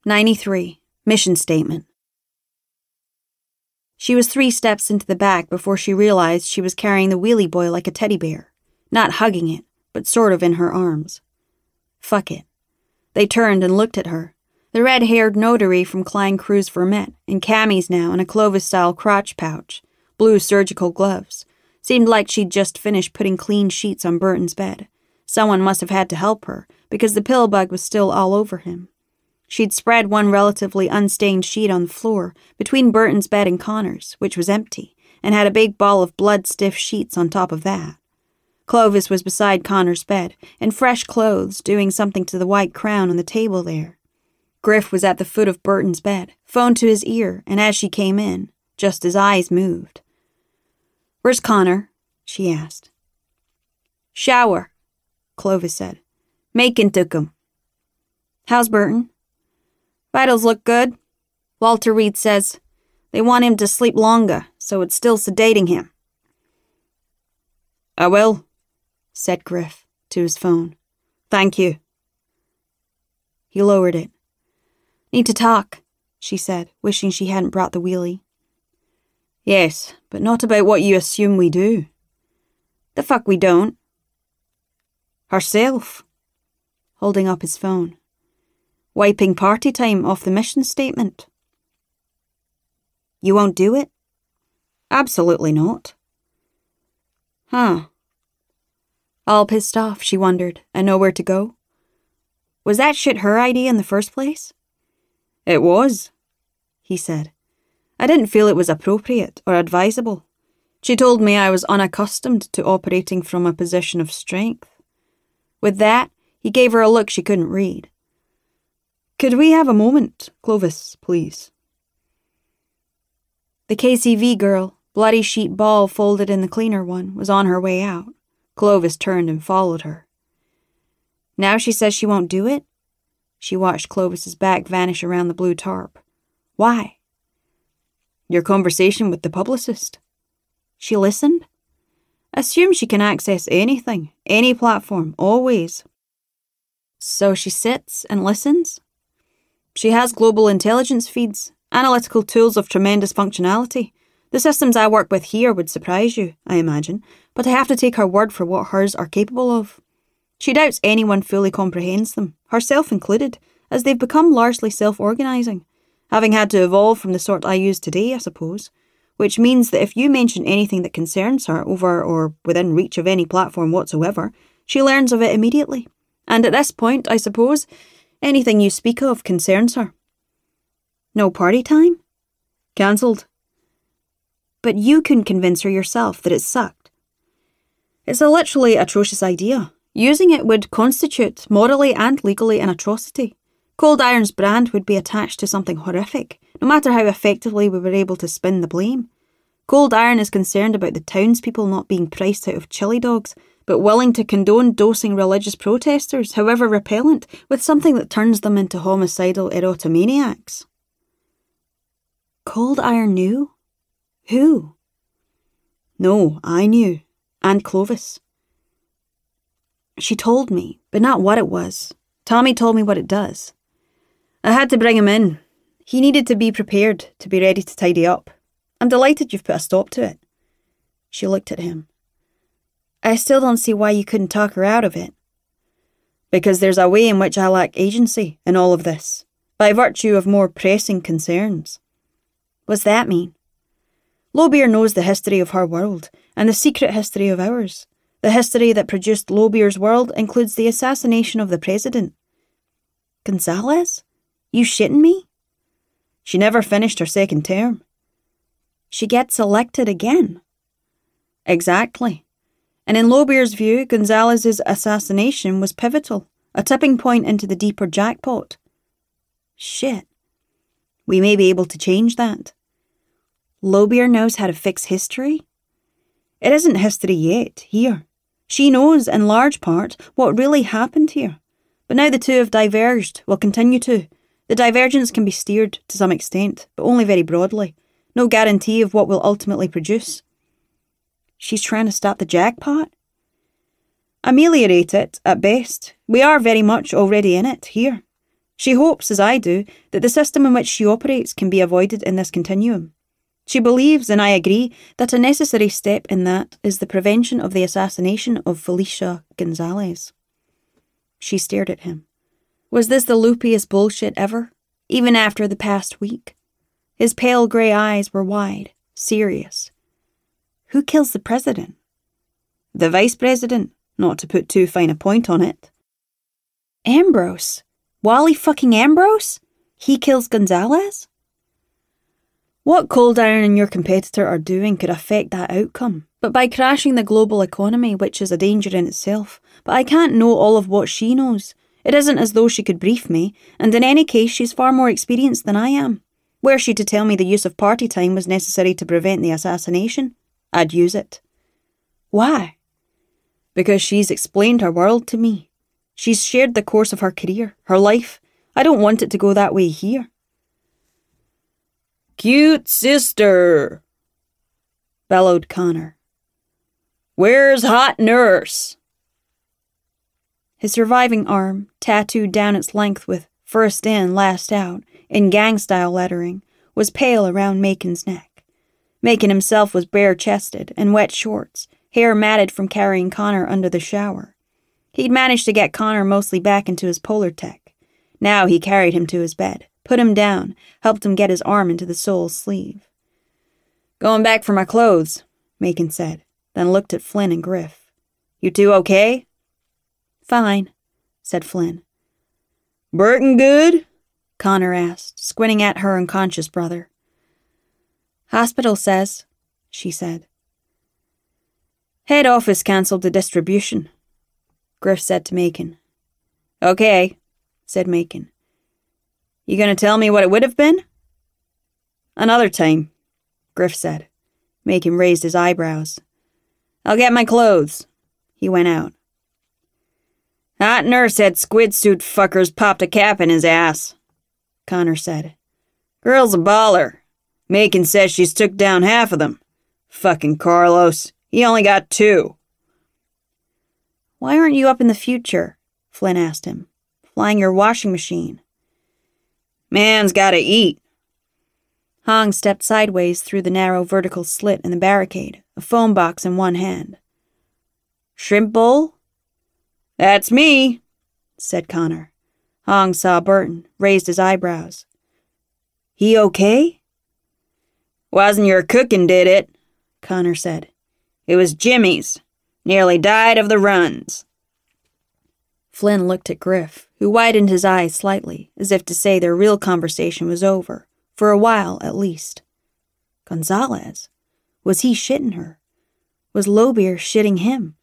93. Mission Statement. She was 3 steps into the back before she realized she was carrying the wheelie boy like a teddy bear, not hugging it, but sort of in her arms. Fuck it. They turned and looked at her, the red-haired notary from Klein Cruz Vermette, in camis now and a Clovis-style crotch pouch, blue surgical gloves. Seemed like she'd just finished putting clean sheets on Burton's bed. Someone must have had to help her, because the pill bug was still all over him. She'd spread one relatively unstained sheet on the floor, between Burton's bed and Connor's, which was empty, and had a big ball of blood-stiff sheets on top of that. Clovis was beside Connor's bed, in fresh clothes, doing something to the white crown on the table there. Griff was at the foot of Burton's bed, phone to his ear, and as she came in, just his eyes moved. "Where's Connor?" she asked. "Shower," Clovis said. "Macon took him." "How's Burton?" "Vitals look good. Walter Reed says they want him to sleep longer, so it's still sedating him." "I will," said Griff to his phone. "Thank you." He lowered it. "Need to talk," she said, wishing she hadn't brought the wheelie. "Yes, but not about what you assume we do." "The fuck we don't." "Herself," holding up his phone. "Wiping party time off the mission statement." "You won't do it?" "Absolutely not." "Huh." All pissed off, she wondered, and nowhere to go. Was that shit her idea in the first place? "It was," he said. "I didn't feel it was appropriate or advisable. She told me I was unaccustomed to operating from a position of strength." With that, he gave her a look she couldn't read. "Could we have a moment, Clovis, please?" The KCV girl, bloody sheet ball folded in the cleaner one, was on her way out. Clovis turned and followed her. "Now she says she won't do it?" She watched Clovis's back vanish around the blue tarp. "Why?" "Your conversation with the publicist." "She listened?" "Assume she can access anything, any platform, always." "So she sits and listens?" "She has global intelligence feeds, analytical tools of tremendous functionality. The systems I work with here would surprise you, I imagine, but I have to take her word for what hers are capable of. She doubts anyone fully comprehends them, herself included, as they've become largely self-organising, having had to evolve from the sort I use today, I suppose, which means that if you mention anything that concerns her over or within reach of any platform whatsoever, she learns of it immediately. And at this point, I suppose, anything you speak of concerns her." "No party time?" "Cancelled." "But you couldn't convince her yourself that it sucked." "It's a literally atrocious idea. Using it would constitute, morally and legally, an atrocity. Cold Iron's brand would be attached to something horrific, no matter how effectively we were able to spin the blame. Cold Iron is concerned about the townspeople not being priced out of chili dogs, but willing to condone dosing religious protesters, however repellent, with something that turns them into homicidal erotomaniacs." "Cold Iron knew? Who?" "No, I knew. And Clovis." "She told me, but not what it was. Tommy told me what it does. I had to bring him in. He needed to be prepared, to be ready to tidy up. I'm delighted you've put a stop to it." She looked at him. "I still don't see why you couldn't talk her out of it." "Because there's a way in which I lack agency in all of this, by virtue of more pressing concerns." "What's that mean?" "Lobeer knows the history of her world, and the secret history of ours. The history that produced Lobeer's world includes the assassination of the president." "Gonzalez? You shitting me?" "She never finished her second term." "She gets elected again?" "Exactly. And in Lobeer's view, Gonzalez's assassination was pivotal, a tipping point into the deeper jackpot." "Shit." "We may be able to change that." "Lobeer knows how to fix history?" "It isn't history yet, here. She knows, in large part, what really happened here. But now the two have diverged, will continue to. The divergence can be steered to some extent, but only very broadly. No guarantee of what will ultimately produce." "She's trying to stop the jackpot?" "Ameliorate it, at best. We are very much already in it, here. She hopes, as I do, that the system in which she operates can be avoided in this continuum. She believes, and I agree, that a necessary step in that is the prevention of the assassination of Felicia Gonzalez. She stared at him. Was this the loopiest bullshit ever, even after the past week? His pale grey eyes were wide, serious. Who kills the president? The vice president, not to put too fine a point on it. Ambrose? Wally fucking Ambrose? He kills Gonzalez? What Cold Iron and your competitor are doing could affect that outcome, but by crashing the global economy, which is a danger in itself. But I can't know all of what she knows. It isn't as though she could brief me, and in any case she's far more experienced than I am. Were she to tell me the use of party time was necessary to prevent the assassination, I'd use it. Why? Because she's explained her world to me. She's shared the course of her career, her life. I don't want it to go that way here. Cute sister, bellowed Connor. Where's hot nurse? His surviving arm, tattooed down its length with first in, last out, in gang-style lettering, was pale around Macon's neck. Macon himself was bare-chested, in wet shorts, hair matted from carrying Connor under the shower. He'd managed to get Connor mostly back into his polar tech. Now he carried him to his bed, put him down, helped him get his arm into the sole's sleeve. Going back for my clothes, Macon said, then looked at Flynn and Griff. You two okay? Fine, said Flynn. Burton good? Connor asked, squinting at her unconscious brother. Hospital says, she said. Head office cancelled the distribution, Griff said to Macon. Okay, said Macon. You gonna tell me what it would have been? Another time, Griff said. Macon raised his eyebrows. I'll get my clothes. He went out. Hot nurse had squid suit fuckers popped a cap in his ass, Connor said. Girl's a baller. Macon says she's took down half of them. Fucking Carlos. He only got 2. Why aren't you up in the future? Flynn asked him. Flying your washing machine. Man's gotta eat. Hong stepped sideways through the narrow vertical slit in the barricade, a foam box in one hand. Shrimp bowl? That's me, said Connor. Hong saw Burton, raised his eyebrows. He okay? Wasn't your cooking did it, Connor said. It was Jimmy's. Nearly died of the runs. Flynn looked at Griff, who widened his eyes slightly, as if to say their real conversation was over, for a while at least. Gonzalez? Was he shitting her? Was Lobear shitting him?